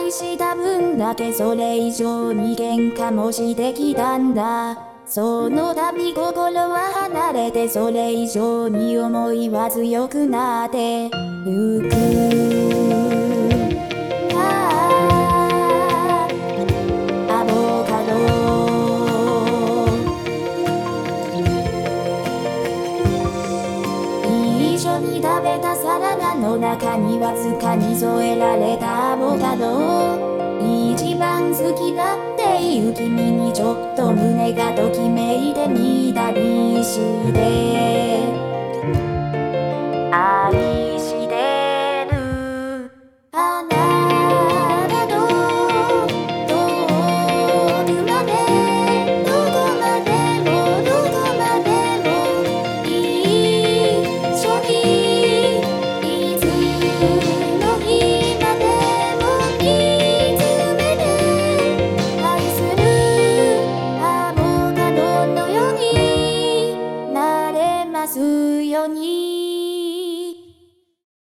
愛した分だけそれ以上に喧嘩もしてきたんだ。その度心は離れてそれ以上に思いは強くなってゆく。アボカド一緒に食べたサラダの中にわずかに添えられたアボカド。一番好きだっていう君にちょっと胸がときめいてみたりして